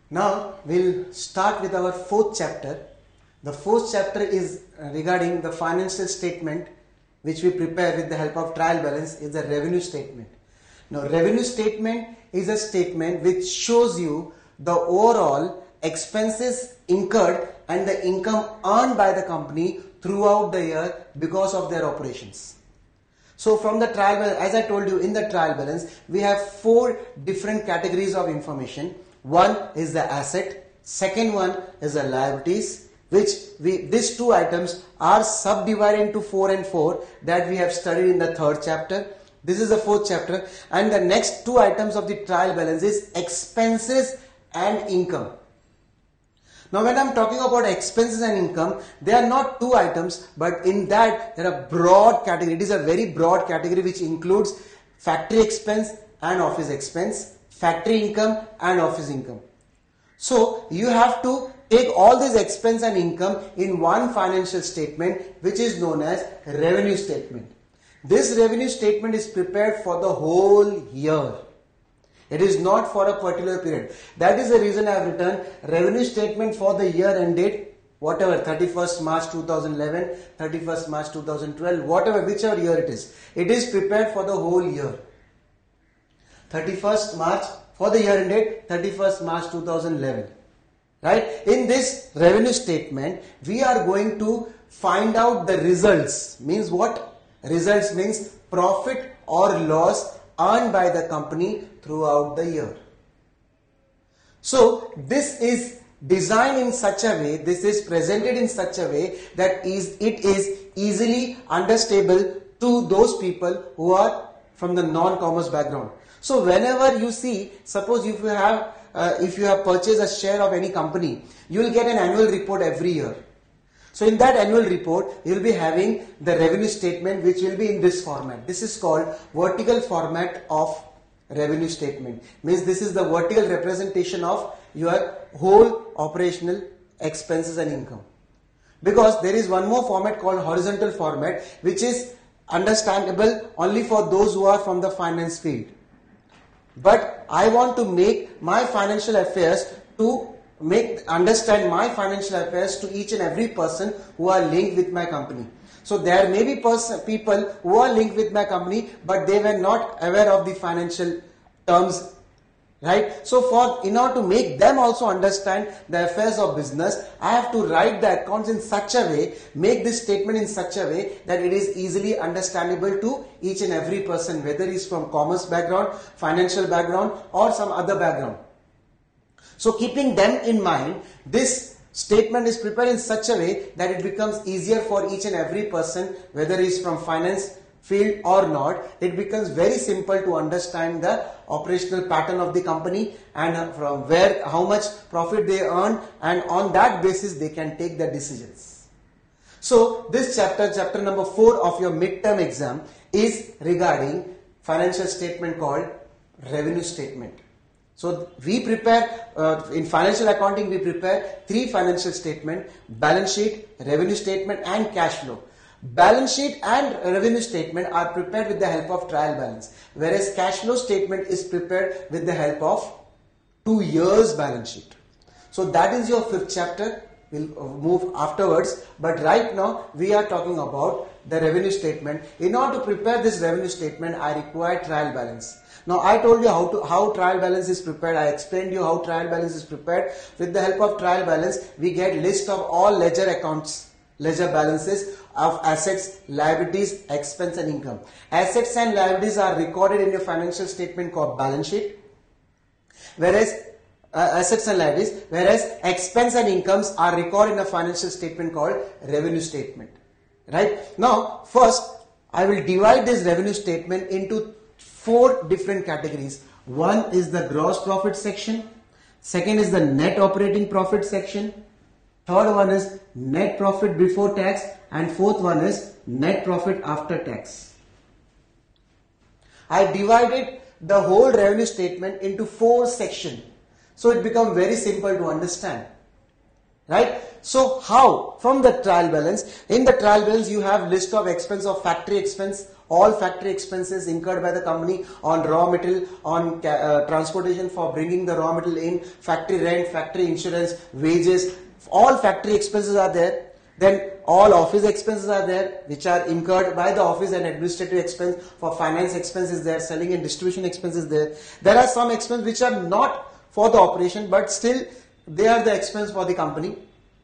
Now we'll start with our fourth chapter. The fourth chapter is regarding the financial statement which we prepare with the help of trial balance is the revenue statement. Now revenue statement is a statement which shows you the overall expenses incurred and the income earned by the company throughout the year because of their operations. So from the trial balance, as I told you, in the trial balance we have four different categories of information. One is the asset, second one is the liabilities, which these two items are subdivided into 4 and 4 that we have studied in the third chapter. This is the fourth chapter, and the next two items of the trial balance is expenses and income. Now when I am talking about expenses and income, they are not two items, but in that there are broad category. It is a very broad category which includes factory expense and office expense, factory income and office income. So you have to take all this expense and income in one financial statement which is known as revenue statement. This revenue statement is prepared for the whole year. It is not for a particular period. That is the reason I have written revenue statement for the year ended whatever, 31st March 2011, 31st March 2012, whatever, whichever year it is. It is prepared for the whole year. 31st March for the year ended 31st March 2011. Right? In this revenue statement, we are going to find out the results. Means what? Results means profit or loss earned by the company throughout the year. So this is designed in such a way, this is presented in such a way that it is easily understandable to those people who are from the non-commerce background. So whenever you see, suppose if you have purchased a share of any company, you will get an annual report every year. So in that annual report, you will be having the revenue statement which will be in this format. This is called vertical format of revenue statement. Means this is the vertical representation of your whole operational expenses and income. Because there is one more format called horizontal format which is understandable only for those who are from the finance field. But I want to make my financial affairs understand my financial affairs to each and every person who are linked with my company. So there may be people who are linked with my company, but they were not aware of the financial terms, right? So in order to make them also understand the affairs of business, I have to write the accounts in such a way, make this statement in such a way that it is easily understandable to each and every person, whether he is from commerce background, financial background or some other background. So keeping them in mind, this statement is prepared in such a way that it becomes easier for each and every person, whether he is from finance field or not. It becomes very simple to understand the operational pattern of the company and from where, how much profit they earn, and on that basis they can take the decisions. So this chapter number 4 of your midterm exam is regarding financial statement called revenue statement. So we prepare, in financial accounting we prepare 3 financial statements: balance sheet, revenue statement and cash flow. Balance sheet and revenue statement are prepared with the help of trial balance, whereas cash flow statement is prepared with the help of 2 years balance sheet. So that is your 5th chapter. We'll move afterwards, but right now we are talking about the revenue statement. In order to prepare this revenue statement, I require trial balance. Now I told you how trial balance is prepared. I explained you how trial balance is prepared. With the help of trial balance, we get list of all ledger accounts, ledger balances of assets, liabilities, expense and income. Assets and liabilities are recorded in your financial statement called balance sheet, whereas assets and liabilities, whereas expense and incomes are recorded in a financial statement called revenue statement. Right? Now first I will divide this revenue statement into 4 different categories. One is the gross profit section, second is the net operating profit section, third one is net profit before tax, and fourth one is net profit after tax. I divided the whole revenue statement into 4 sections, so it becomes very simple to understand. Right? So how? From the trial balance, in the trial balance you have list of expense of factory expense, all factory expenses incurred by the company on raw material, on transportation for bringing the raw material in, factory rent, factory insurance, wages, all factory expenses are there. Then all office expenses are there, which are incurred by the office, and administrative expense for finance expenses there, selling and distribution expenses there. There are some expenses which are not for the operation, but still they are the expense for the company.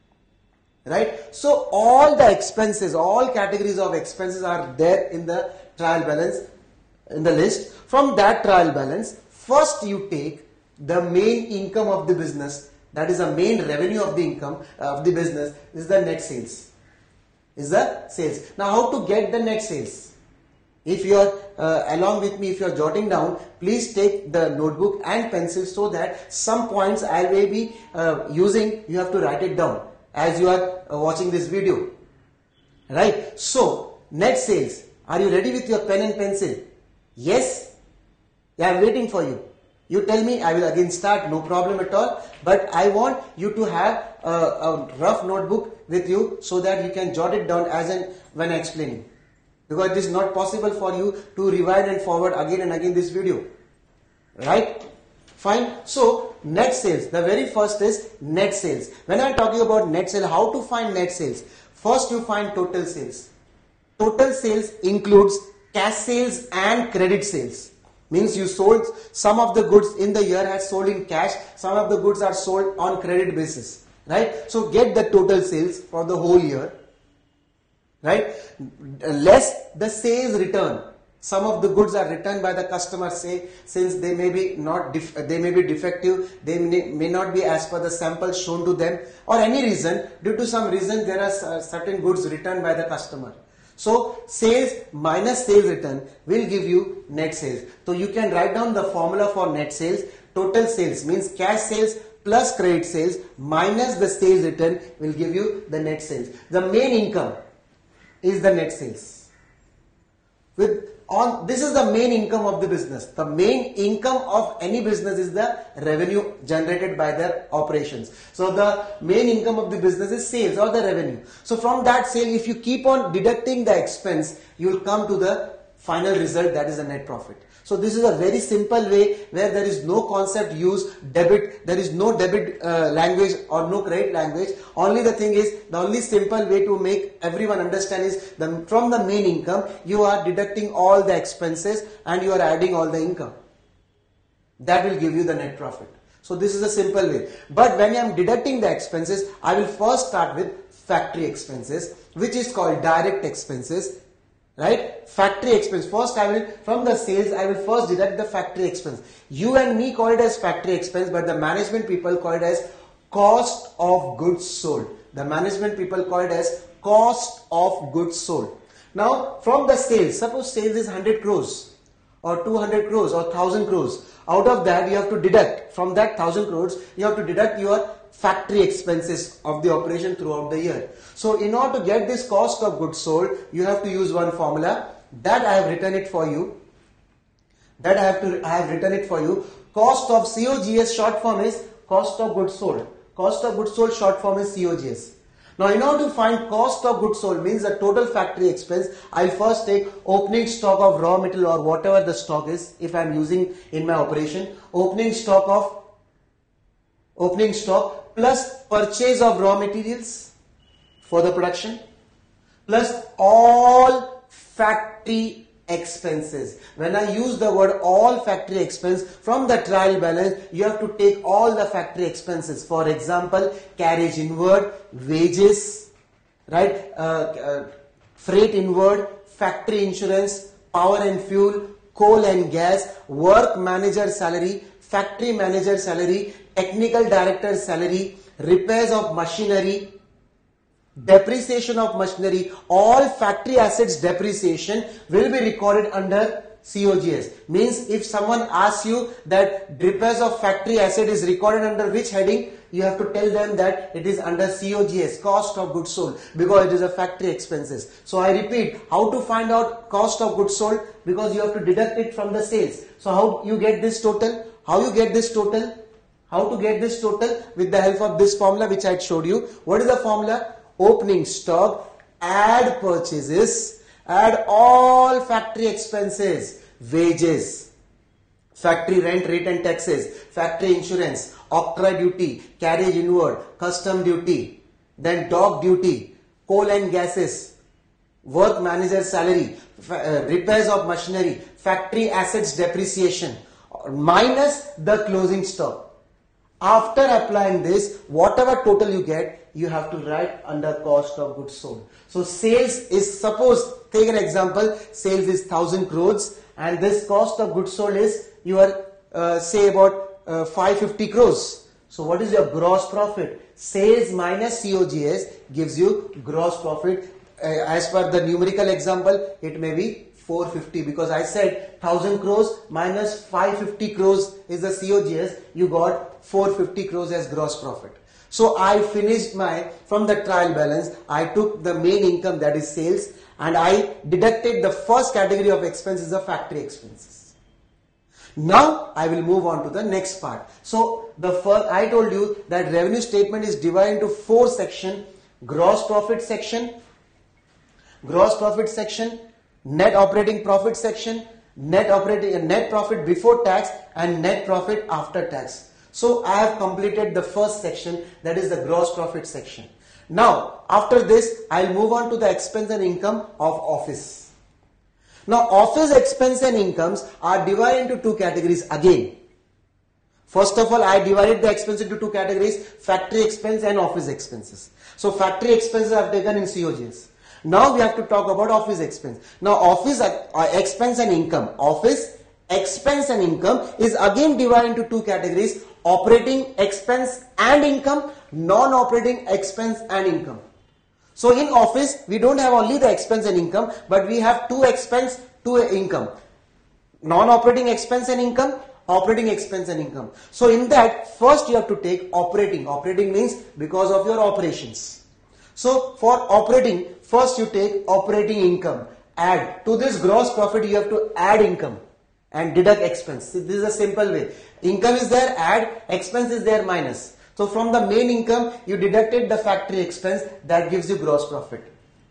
Right? So all the expenses, all categories of expenses are there in the trial balance, in the list. From that trial balance, first you take the main income of the business, that is the main revenue of the income of the business, is the net sales. Is the sales. Now how to get the net sales? If you are along with me, if you are jotting down, please take the notebook and pencil so that some points I will be using, you have to write it down as you are watching this video. Right? So, net sales. Are you ready with your pen and pencil? Yes? I am waiting for you. You tell me, I will again start, no problem at all. But I want you to have a rough notebook with you so that you can jot it down as and when explaining. Because it is not possible for you to rewind and forward again and again this video. Right? Fine. So, net sales. The very first is net sales. When I am talking about net sales, how to find net sales? First you find total sales. Total sales includes cash sales and credit sales. Means you sold some of the goods in the year has sold in cash, some of the goods are sold on credit basis. Right? So get the total sales for the whole year. Right? Less the sales return. Some of the goods are returned by the customer, say, since they may be defective, they may not be as per the sample shown to them, or any reason, due to some reason there are certain goods returned by the customer. So sales minus sales return will give you net sales. So you can write down the formula for net sales. Total sales means cash sales plus credit sales minus the sales return will give you the net sales. The main income is the net sales. This is the main income of the business. The main income of any business is the revenue generated by their operations. So the main income of the business is sales or the revenue. So from that sale, if you keep on deducting the expense, you will come to the final result, that is the net profit. So this is a very simple way where there is no concept used, debit, there is no debit language or no credit language. Only the thing is, the only simple way to make everyone understand is from the main income, you are deducting all the expenses and you are adding all the income. That will give you the net profit. So this is a simple way. But when I am deducting the expenses, I will first start with factory expenses, which is called direct expenses. Right? Factory expense. First from the sales, I will first deduct the factory expense. You and me call it as factory expense, but the management people call it as cost of goods sold. The management people call it as cost of goods sold. Now, from the sales, suppose sales is 100 crores or 200 crores or 1000 crores. Out of that, you have to deduct, from that 1000 crores, you have to deduct your factory expenses of the operation throughout the year. So in order to get this cost of goods sold, you have to use one formula that I have written it for you. I have written it for you. Cost of COGS short form is cost of goods sold. Cost of goods sold short form is COGS. Now in order to find cost of goods sold means the total factory expense, I will first take opening stock of raw material or whatever the stock is if I am using in my operation. Opening stock plus purchase of raw materials for the production plus all factory expenses. When I use the word all factory expense, from the trial balance you have to take all the factory expenses. For example, carriage inward, wages, right, freight inward, factory insurance, power and fuel, coal and gas, work manager salary, factory manager salary, technical director salary, repairs of machinery, depreciation of machinery, all factory assets depreciation will be recorded under COGS. Means if someone asks you that repairs of factory asset is recorded under which heading, you have to tell them that it is under COGS, cost of goods sold, because it is a factory expenses. So I repeat, how to find out cost of goods sold? Because you have to deduct it from the sales. So how you get this total? How you get this total? How to get this total? With the help of this formula which I showed you. What is the formula? Opening stock, add purchases, Add all factory expenses, wages, factory rent, rate and taxes, factory insurance, octroi duty, carriage inward, custom duty, then dock duty, coal and gases, work manager salary, repairs of machinery, factory assets depreciation, minus the closing stock. After applying this, whatever total you get, you have to write under cost of goods sold. So sales is, suppose, take an example, sales is 1000 crores and this cost of goods sold is your say about 550 crores. So what is your gross profit? Sales minus COGS gives you gross profit. As per the numerical example, it may be 450 because I said 1000 crores minus 550 crores is the COGS. You got 450 crores as gross profit. So I finished from the trial balance, I took the main income, that is sales, and I deducted the first category of expenses, the factory expenses. Now I will move on to the next part. So I told you that revenue statement is divided into 4 sections: gross profit section, net operating profit section, net profit before tax, and net profit after tax. So I have completed the first section, that is the gross profit section. Now after this I'll move on to the expense and income of office. Now office expense and incomes are divided into 2 categories again. First of all, I divided the expense into 2 categories: factory expense and office expenses. So factory expenses are taken in COGS. Now we have to talk about office expense. Now office expense and income. Office expense and income is again divided into 2 categories: operating expense and income, non-operating expense and income. So in office, we don't have only the expense and income, but we have 2 expense, 2 income. Non-operating expense and income, operating expense and income. So in that, first you have to take operating. Operating means because of your operations. So for operating, first you take operating income. Add to this gross profit, you have to add income and deduct expense. This is a simple way. Income is there, add, expense is there, minus. So from the main income, you deducted the factory expense, that gives you gross profit.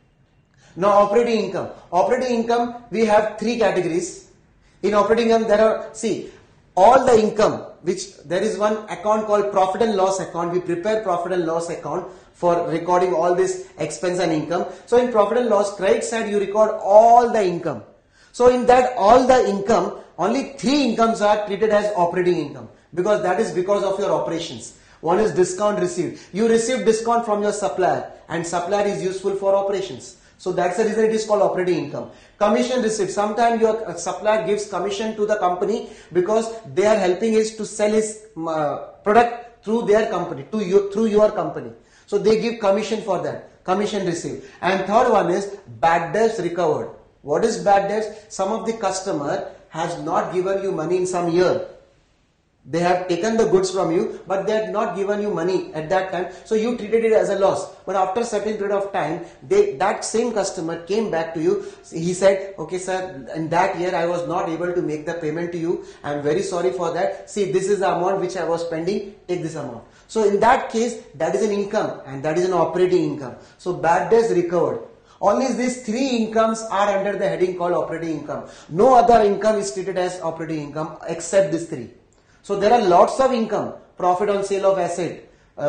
Now operating income. Operating income, we have 3 categories. In operating income, there are, all the income, which there is one account called profit and loss account. We prepare profit and loss account for recording all this expense and income. So in profit and loss, credit side, you record all the income. So in that all the income, only 3 incomes are treated as operating income, because that is because of your operations. One is discount received. You receive discount from your supplier, and supplier is useful for operations. So that's the reason it is called operating income. Commission received. Sometimes your supplier gives commission to the company because they are helping us to sell his product through their company, through your company. So they give commission for that. Commission received. And third one is bad debts recovered. What is bad debts? Some of the customer has not given you money in some year. They have taken the goods from you, but they had not given you money at that time. So you treated it as a loss. But after a certain period of time, that same customer came back to you. He said, okay sir, in that year I was not able to make the payment to you. I am very sorry for that. See, this is the amount which I was spending. Take this amount. So in that case, that is an income and that is an operating income. So bad debts recovered. Only these 3 incomes are under the heading called operating income. No other income is treated as operating income except these 3. So there are lots of income: profit on sale of asset,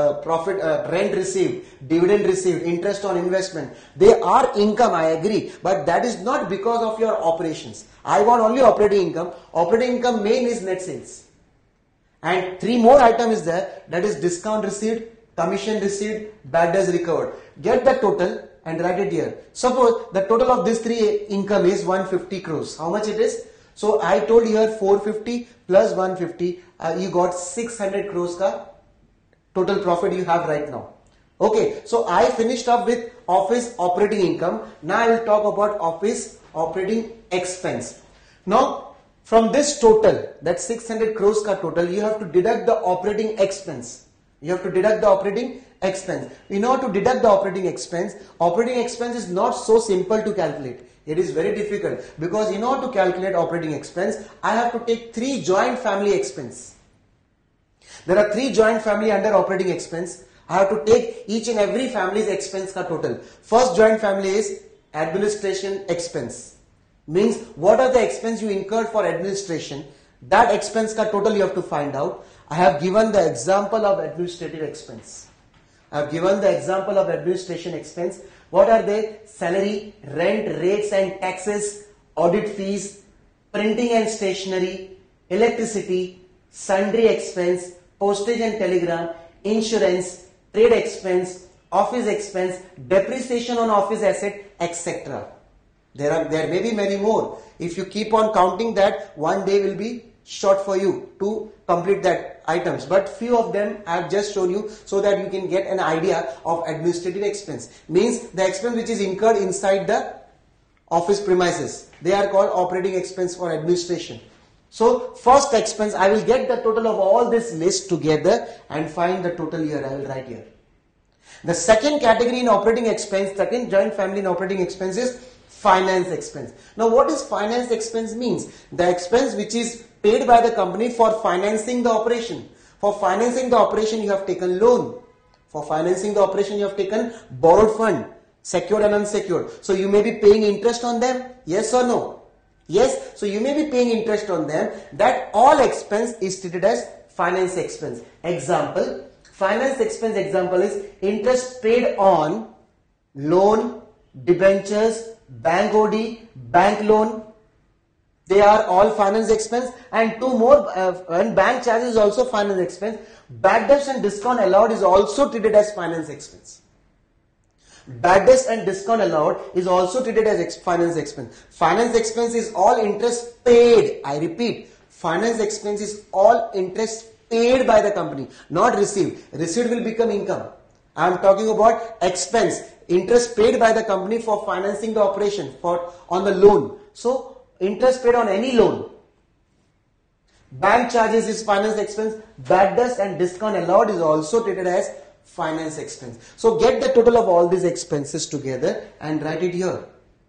rent received, dividend received, interest on investment. They are income, I agree, but that is not because of your operations. I want only operating income. Operating income main is net sales. And 3 more items is there, that is discount received, commission received, bad debts recovered. Get the total and write it here. Suppose the total of these 3 income is 150 crores. How much it is? So I told you here 450 plus 150, you got 600 crores ka total profit you have right now. Okay, so I finished up with office operating income. Now I will talk about office operating expense. Now from this total, that 600 crores ka total, you have to deduct the operating expense. You have to deduct the operating expense. In order to deduct the operating expense is not so simple to calculate. It is very difficult, because in order to calculate operating expense, I have to take 3 joint family expense. There are 3 joint family under operating expense. I have to take each and every family's expense ka total. First joint family is administration expense. Means what are the expense you incurred for administration? That expense ka total you have to find out. I have given the example of administrative expense. I have given the example of administration expense. What are they? Salary, rent, rates and taxes, audit fees, printing and stationery, electricity, sundry expense, postage and telegram, insurance, trade expense, office expense, depreciation on office asset, etc. There may be many more. If you keep on counting that, one day will be short for you to complete that items. But few of them I have just shown you so that you can get an idea of administrative expense. Means the expense which is incurred inside the office premises. They are called operating expense for administration. So first expense, I will get the total of all this list together and find the total here. I will write here. The second category in operating expense, second joint family in operating expense is finance expense. Now what is finance expense means? The expense which is paid by the company for financing the operation. For financing the operation you have taken loan. For financing the operation you have taken borrowed fund, secured and unsecured. So you may be paying interest on them, yes or no? Yes, so you may be paying interest on them. That all expense is treated as finance expense. Example, finance expense example is interest paid on loan, debentures, bank OD, bank loan. They are all finance expense, and two more, and bank charges is also finance expense. Bad debts and discount allowed is also treated as finance expense. Bad debts and discount allowed is also treated as finance expense. Finance expense is all interest paid. I repeat, finance expense is all interest paid by the company, not received. Received will become income. I am talking about expense, interest paid by the company for financing the operation, for on the loan. So interest paid on any loan. Bank charges is finance expense. Bad debts and discount allowed is also treated as finance expense. So get the total of all these expenses together and write it here.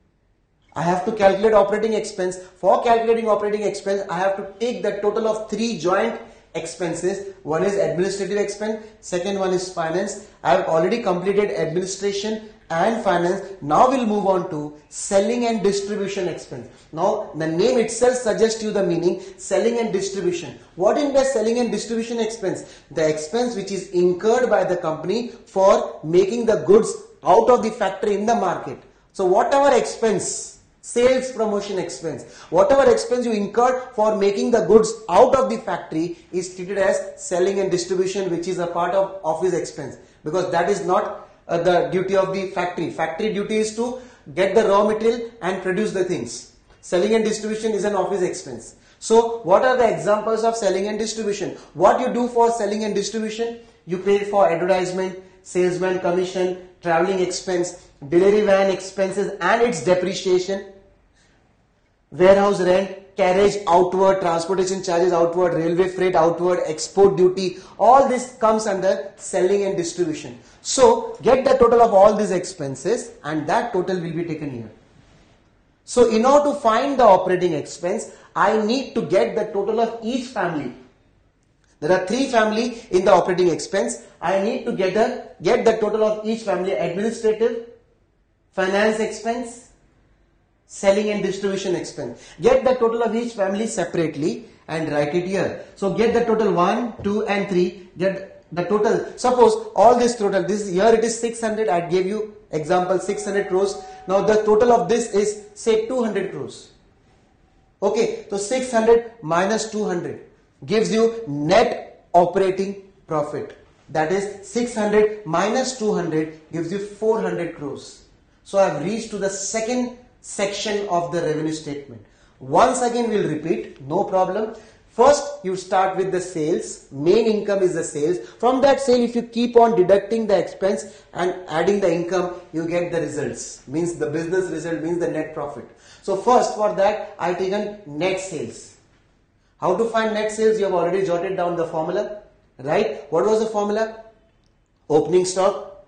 I have to calculate operating expense. For calculating operating expense, I have to take the total of three joint expenses. One is administrative expense, second one is finance. I have already completed administration and finance. Now we'll move on to selling and distribution expense. Now the name itself suggests you the meaning, selling and distribution. What is the selling and distribution expense? The expense which is incurred by the company for making the goods out of the factory in the market. So whatever expense, sales promotion expense, whatever expense you incurred for making the goods out of the factory is treated as selling and distribution, which is a part of office expense, because that is not the duty of the factory. Factory duty is to get the raw material and produce the things. Selling and distribution is an office expense. So what are the examples of selling and distribution? What you do for selling and distribution? You pay for advertisement, salesman commission, traveling expense, delivery van expenses and its depreciation, warehouse rent, carriage outward, transportation charges outward, railway freight outward, export duty. All this comes under selling and distribution. So get the total of all these expenses and that total will be taken here. So in order to find the operating expense, I need to get the total of each family. There are three families in the operating expense. I need to get the total of each family: administrative, finance expense, selling and distribution expense. Get the total of each family separately and write it here. So get the total 1, 2 and 3. Get the total. Suppose all this total, this here it is 600. I gave you example 600 crores. Now the total of this is say 200 crores. Okay, so 600 minus 200 gives you net operating profit. That is 600 minus 200 gives you 400 crores. So I have reached to the second section of the revenue statement. Once again we'll repeat, no problem. First you start with the sales. Main income is the sales. From that sale, if you keep on deducting the expense and adding the income, you get the results. Means the business result means the net profit. So first for that I taken net sales. How to find net sales? You have already jotted down the formula, right? What was the formula? Opening stock,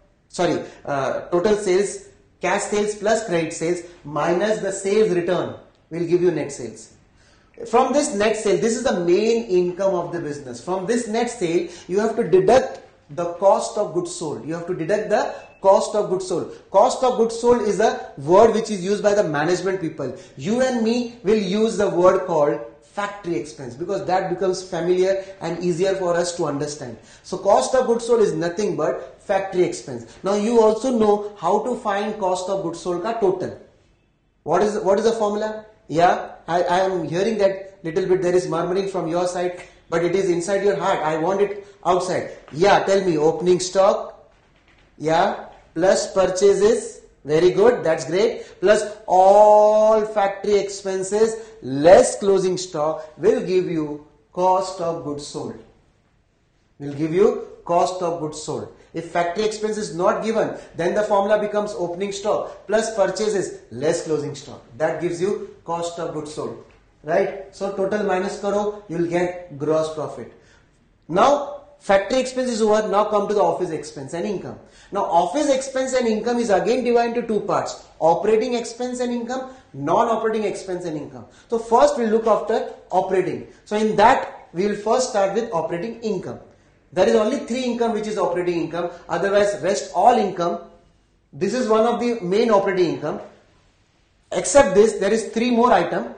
total sales, cash sales plus credit sales minus the sales return will give you net sales. From this net sale, this is the main income of the business. From this net sale, you have to deduct the cost of goods sold. You have to deduct the cost of goods sold. Cost of goods sold is a word which is used by the management people. You and me will use the word called factory expense because that becomes familiar and easier for us to understand. So cost of goods sold is nothing but factory expense. Now you also know how to find cost of goods sold ka total. What is the formula? Yeah, I am hearing that little bit there is murmuring from your side, but it is inside your heart. I want it outside. Yeah, tell me. Opening stock. Yeah, plus purchases. Very good. That's great. Plus all factory expenses less closing stock will give you cost of goods sold. Will give you cost of goods sold. If factory expense is not given, then the formula becomes opening stock plus purchases less closing stock. That gives you cost of goods sold. Right? So total minus karo, you will get gross profit. Now factory expense is over. Now come to the office expense and income. Now office expense and income is again divided into two parts. Operating expense and income, non-operating expense and income. So first we will look after operating. So in that we will first start with operating income. There is only three income which is operating income. Otherwise rest all income. This is one of the main operating income. Except this, there is three more item.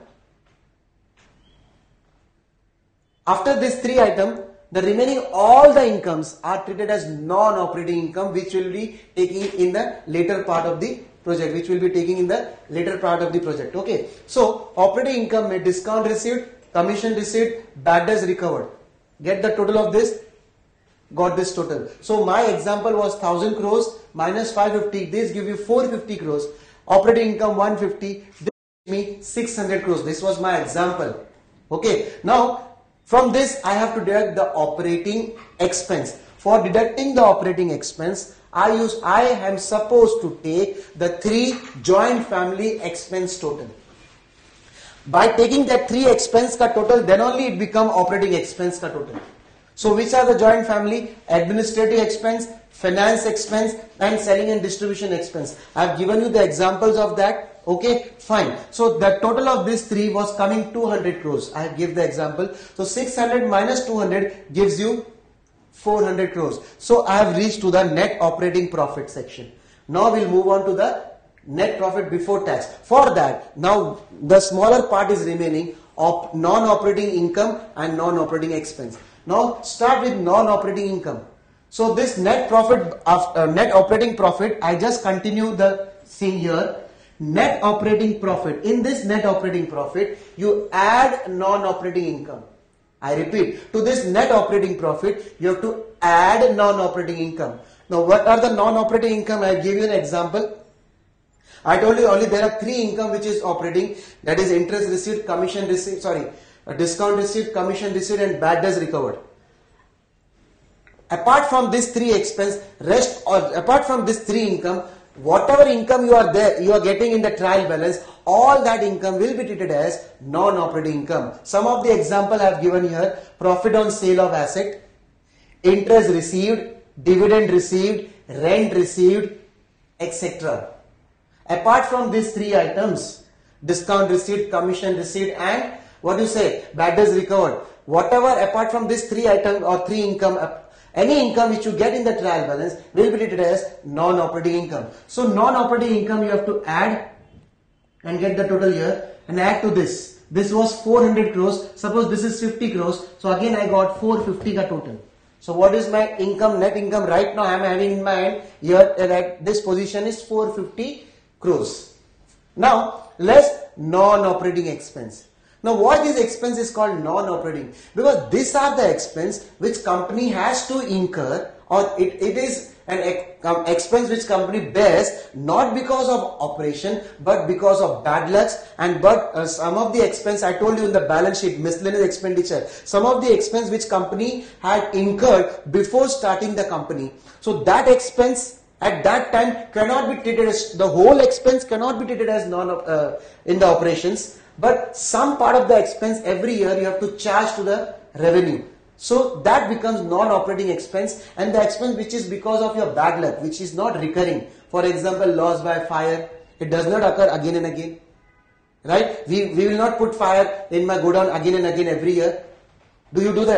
After this three item, the remaining all the incomes are treated as non-operating income, which will be taking in the later part of the project. Okay. So operating income may discount received, commission received, bad debts recovered. Get the total of this. Got this total. So my example was 1000 crores minus 550. This give you 450 crores. Operating income 150. This give me 600 crores. This was my example. Okay. Now from this I have to deduct the operating expense. For deducting the operating expense, I am supposed to take the three joint family expense total. By taking that three expense ka total, then only it become operating expense ka total. So which are the joint family? Administrative expense, finance expense and selling and distribution expense. I have given you the examples of that. Okay, fine. So the total of these three was coming 200 crores. I have given the example. So 600 minus 200 gives you 400 crores. So I have reached to the net operating profit section. Now we'll move on to the net profit before tax. For that, now the smaller part is remaining of non-operating income and non-operating expense. Now start with non-operating income. So this net profit, net operating profit, I just continue the scene here. Net operating profit. In this net operating profit, you add non-operating income. I repeat, to this net operating profit, you have to add non-operating income. Now what are the non-operating income? I give you an example. I told you only there are three income which is operating. That is interest received, commission received, discount received, commission received and bad debts recovered. Apart from this three expense, apart from this three income, whatever income you are getting in the trial balance, all that income will be treated as non-operating income. Some of the example I have given here: profit on sale of asset, interest received, dividend received, rent received, etc. Apart from these three items, discount received, commission received and bad debts recovered. Whatever apart from these three items or three income, any income which you get in the trial balance will be treated as non-operating income. So non-operating income you have to add and get the total here and add to this. This was 400 crores. Suppose this is 50 crores. So again I got 450 ka total. So what is my income, net income right now I am having in my hand here at this position is 450 crores. Now less non-operating expense. Now what this expense is called non-operating? Because these are the expense which company has to incur, or it is an expense which company bears not because of operation but because of bad lucks and some of the expense I told you in the balance sheet, miscellaneous expenditure, some of the expense which company had incurred before starting the company. So that expense at that time cannot be treated as, the whole expense cannot be treated as in the operations, but some part of the expense every year you have to charge to the revenue. So that becomes non-operating expense, and the expense which is because of your bad luck, which is not recurring. For example, loss by fire, it does not occur again and again. Right? We will not put fire in my godown again and again every year. Do you do that?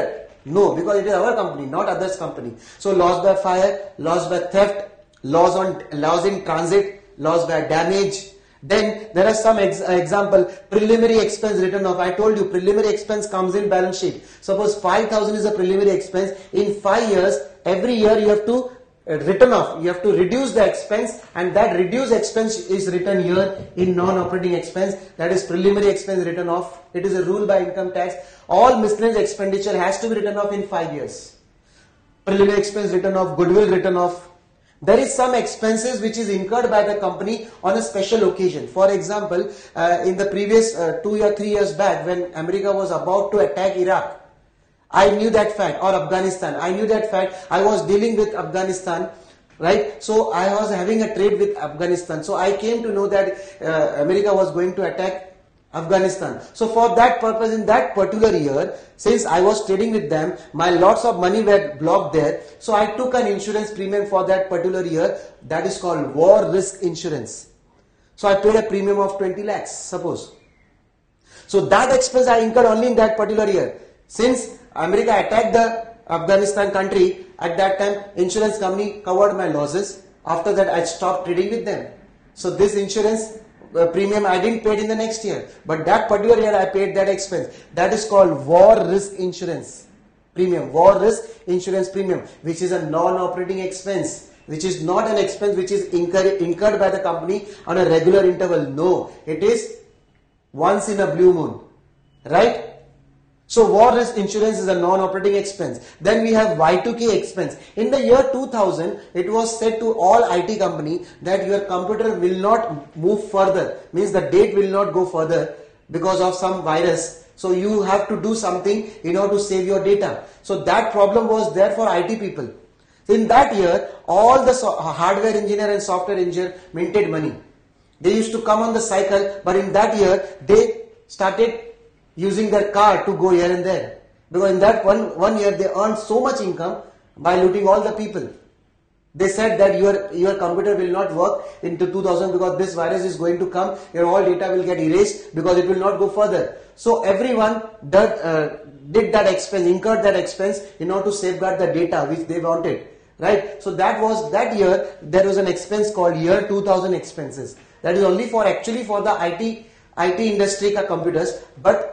No, because it is our company, not others' company. So loss by fire, loss by theft, loss in transit, loss by damage. Then there are some example, preliminary expense written off. I told you preliminary expense comes in balance sheet. Suppose 5,000 is a preliminary expense. In 5 years, every year you have to written off. You have to reduce the expense, and that reduced expense is written here in non-operating expense. That is preliminary expense written off. It is a rule by income tax. All miscellaneous expenditure has to be written off in 5 years. Preliminary expense written off, goodwill written off. There is some expenses which is incurred by the company on a special occasion. For example, in the previous 2 or 3 years back, when America was about to attack Iraq, I knew that fact, or Afghanistan. I knew that fact. I was dealing with Afghanistan, right? So I was having a trade with Afghanistan. So I came to know that America was going to attack Afghanistan. So for that purpose, in that particular year, since I was trading with them, my lots of money were blocked there. So I took an insurance premium for that particular year. That is called war risk insurance. So I paid a premium of 20 lakhs, suppose. So that expense I incurred only in that particular year. Since America attacked the Afghanistan country, at that time insurance company covered my losses. After that I stopped trading with them. So this insurance premium I didn't pay in the next year, but that particular year I paid that expense. That is called war risk insurance premium, war risk insurance premium, which is a non-operating expense, which is not an expense which is incurred by the company on a regular interval. No, it is once in a blue moon, right? So war risk insurance is a non-operating expense. Then we have Y2K expense. In the year 2000, it was said to all IT company that your computer will not move further. Means the date will not go further because of some virus. So you have to do something in order to save your data. So that problem was there for IT people. In that year, all the hardware engineer and software engineer minted money. They used to come on the cycle, but in that year, they started using their car to go here and there. Because in that one year, they earned so much income by looting all the people. They said that your computer will not work into 2000 because this virus is going to come, your all data will get erased because it will not go further. So everyone did that expense, incurred that expense in order to safeguard the data which they wanted. Right? So that year, there was an expense called year 2000 expenses. That is only for actually for the IT industry ka computers, but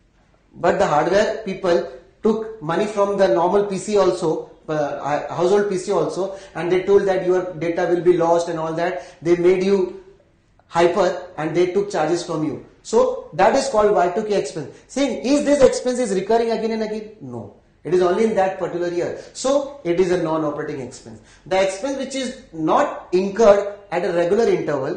the hardware people took money from the normal PC also, household PC also, and they told that your data will be lost and all that. They made you hyper and they took charges from you. So that is called Y2K expense. Saying, is this expense is recurring again and again? No. It is only in that particular year. So it is a non-operating expense. The expense which is not incurred at a regular interval,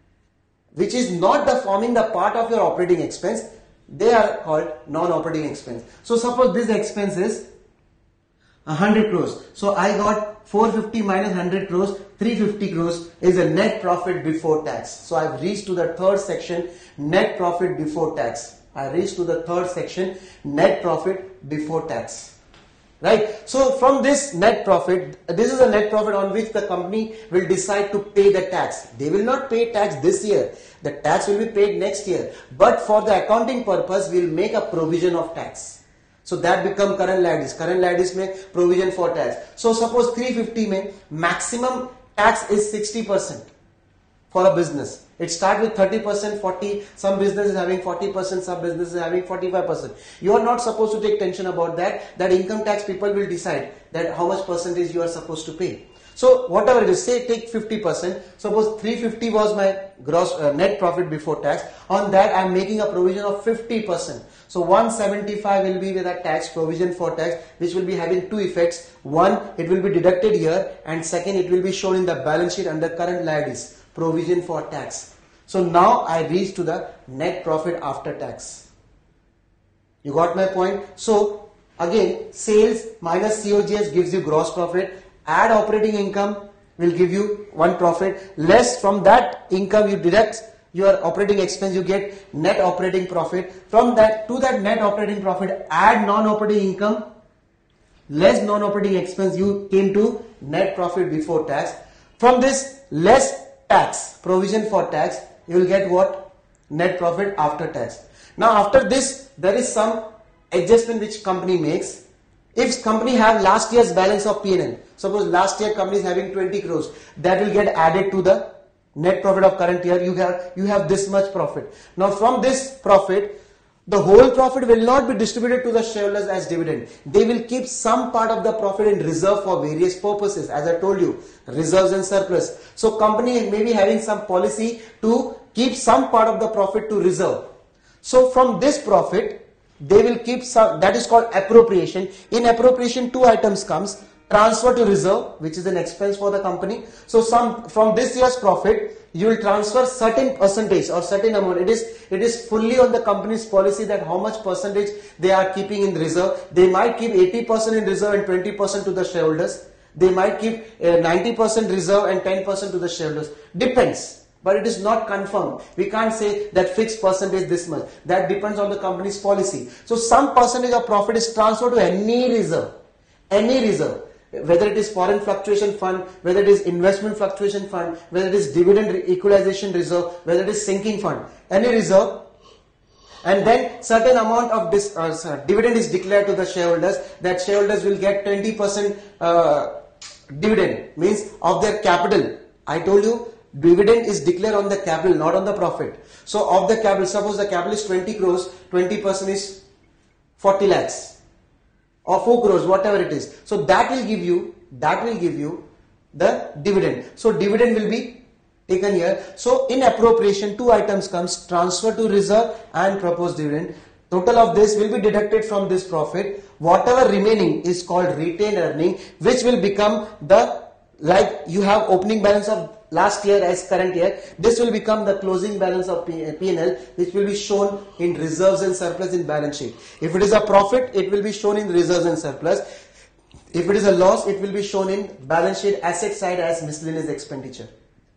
which is not forming the part of your operating expense, they are called non-operating expense. So suppose this expense is 100 crores. So I got 450 minus 100 crores, 350 crores is a net profit before tax. So I have reached to the third section, net profit before tax. I reached to the third section, net profit before tax. Right? So from this net profit, this is a net profit on which the company will decide to pay the tax. They will not pay tax this year. The tax will be paid next year. But for the accounting purpose, we will make a provision of tax. So that become current liabilities. Current liabilities में provision for tax. So suppose 350 में maximum tax is 60% for a business. It starts with 30%, 40%, some business is having 40%, some business is having 45%. You are not supposed to take tension about that. That income tax people will decide that how much percentage you are supposed to pay. So whatever it is, say take 50%. Suppose 350 was my gross net profit before tax. On that I am making a provision of 50%. So 175 will be with a tax provision for tax, which will be having two effects. One, it will be deducted here, and second, it will be shown in the balance sheet under current liabilities. Provision for tax. So now I reach to the net profit after tax. You got my point? So again, sales minus COGS gives you gross profit. Add operating income will give you one profit. Less from that income you deduct your operating expense, you get net operating profit. From that to that net operating profit, add non-operating income, less non-operating expense, you came to net profit before tax. From this less tax, provision for tax, you will get what? Net profit after tax. Now after this, there is some adjustment which company makes. If company have last year's balance of P&L, suppose last year company is having 20 crores, that will get added to the net profit of current year. You have this much profit. Now from this profit, the whole profit will not be distributed to the shareholders as dividend. They will keep some part of the profit in reserve for various purposes. As I told you, reserves and surplus. So company may be having some policy to keep some part of the profit to reserve. So from this profit, they will keep some, that is called appropriation. In appropriation, two items comes. Transfer to reserve, which is an expense for the company. So from this year's profit, you will transfer certain percentage or certain amount. It is fully on the company's policy that how much percentage they are keeping in reserve. They might keep 80% in reserve and 20% to the shareholders. They might keep 90% reserve and 10% to the shareholders. Depends. But it is not confirmed. We can't say that fixed percentage this much. That depends on the company's policy. So some percentage of profit is transferred to any reserve. Any reserve. Whether it is foreign fluctuation fund, whether it is investment fluctuation fund, whether it is dividend equalization reserve, whether it is sinking fund, any reserve, and then certain amount of this dividend is declared to the shareholders. That shareholders will get 20% dividend, means of their capital. I told you dividend is declared on the capital, not on the profit. So of the capital, suppose the capital is 20 crores, 20% is 40 lakhs. Or 4 crores, whatever it is. So that will give you the dividend. So dividend will be taken here. So in appropriation, two items comes, transfer to reserve and proposed dividend. Total of this will be deducted from this profit. Whatever remaining is called retained earning, which will become the, like you have opening balance of last year as current year, this will become the closing balance of P&L, which will be shown in reserves and surplus in balance sheet. If it is a profit, it will be shown in reserves and surplus. If it is a loss, it will be shown in balance sheet asset side as miscellaneous expenditure.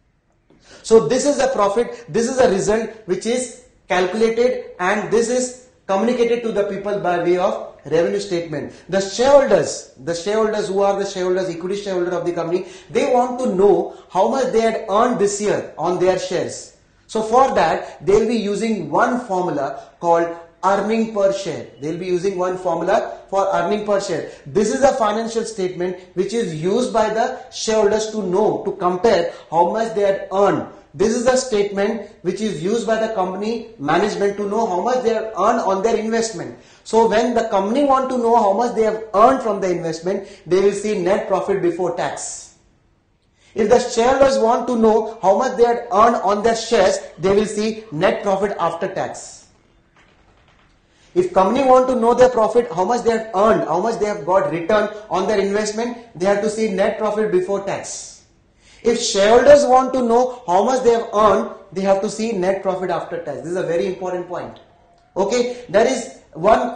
So this is a profit, this is a result which is calculated, and this is communicated to the people by way of revenue statement. The shareholders who are the shareholders, equity shareholder of the company, they want to know how much they had earned this year on their shares. So for that, they will be using one formula called earning per share. They will be using one formula for earning per share. This is a financial statement which is used by the shareholders to know, to compare how much they had earned. This is a statement which is used by the company management to know how much they have earned on their investment. So when the company want to know how much they have earned from the investment, they will see net profit before tax. If the shareholders want to know how much they had earned on their shares, they will see net profit after tax. If company want to know their profit, how much they have earned, how much they have got return on their investment, they have to see net profit before tax. If shareholders want to know how much they have earned, they have to see net profit after tax. This is a very important point. Okay, there is one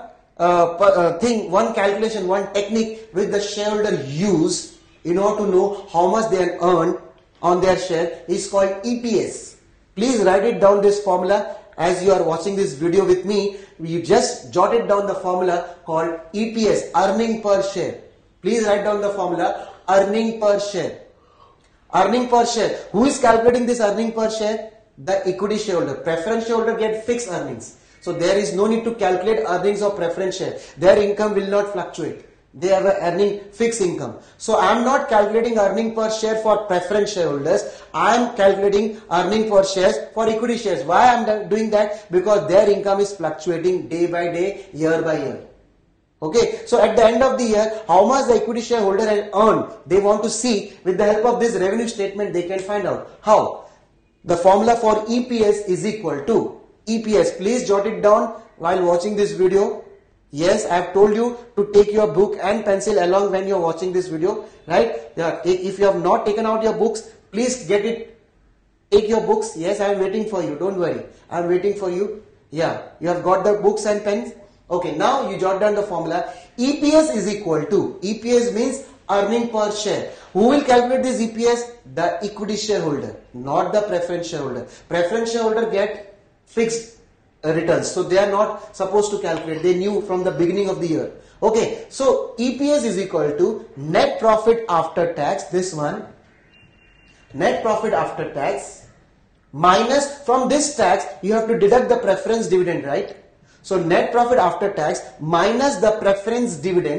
one calculation, one technique which the shareholder use in order to know how much they have earned on their share is called EPS. Please write it down, this formula, as you are watching this video with me. You just jotted down the formula called EPS, earning per share. Please write down the formula, earning per share. Earning per share. Who is calculating this earning per share? The equity shareholder. Preference shareholder get fixed earnings. So there is no need to calculate earnings of preference share. Their income will not fluctuate. They have a earning fixed income. So I am not calculating earning per share for preference shareholders. I am calculating earning per shares for equity shares. Why I am doing that? Because their income is fluctuating day by day, year by year. Okay, so at the end of the year, how much the equity shareholder has earned, they want to see. With the help of this revenue statement, they can find out. How? The formula for EPS is equal to EPS. Please jot it down while watching this video. Yes, I have told you to take your book and pencil along when you are watching this video, right? Yeah, if you have not taken out your books, please get it. Take your books. Yes, I am waiting for you. Don't worry. I am waiting for you. Yeah, you have got the books and pens. Okay, now you jot down the formula. EPS is equal to, EPS means earning per share. Who will calculate this EPS? The equity shareholder, not the preference shareholder. Preference shareholder get fixed returns, so they are not supposed to calculate. They knew from the beginning of the year. Okay, so EPS is equal to net profit after tax, this one, net profit after tax, minus, from this tax you have to deduct the preference dividend, right? So net profit after tax minus the preference dividend,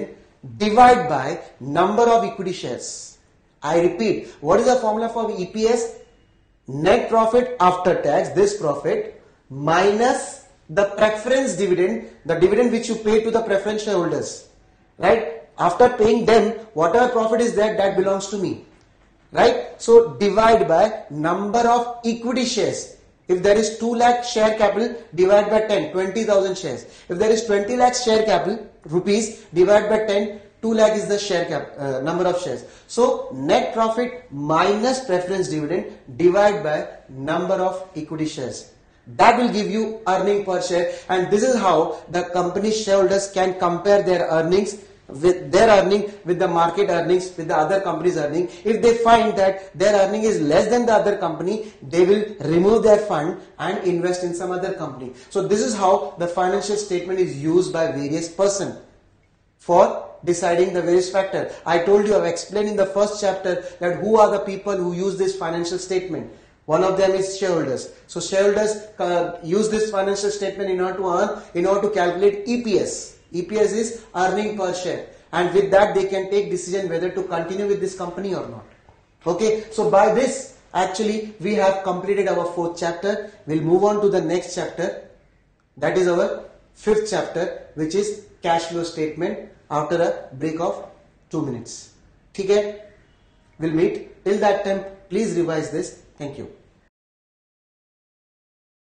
divide by number of equity shares. I repeat, what is the formula for EPS? Net profit after tax, this profit, minus the preference dividend, the dividend which you pay to the preference shareholders, right? After paying them, whatever profit is there, that belongs to me, right? So divide by number of equity shares. If there is 2 lakh share capital, divide by 10, 20,000 shares. If there is 20 lakh share capital, rupees, divide by 10, 2 lakh is the share number of shares. So net profit minus preference dividend divide by number of equity shares. That will give you earning per share, and this is how the company shareholders can compare their earnings with the market earnings, with the other company's earning. If they find that their earning is less than the other company, they will remove their fund and invest in some other company. So this is how the financial statement is used by various person for deciding the various factor. I told you, I've explained in the first chapter that who are the people who use this financial statement. One of them is shareholders. So shareholders use this financial statement in order to earn, in order to calculate EPS. EPS is earning per share, and with that they can take decision whether to continue with this company or not. Okay, so by this actually we have completed our 4th chapter. We'll move on to the next chapter, that is our 5th chapter, which is cash flow statement, after a break of 2 minutes. Okay, we'll meet. Till that time, please revise this. Thank you.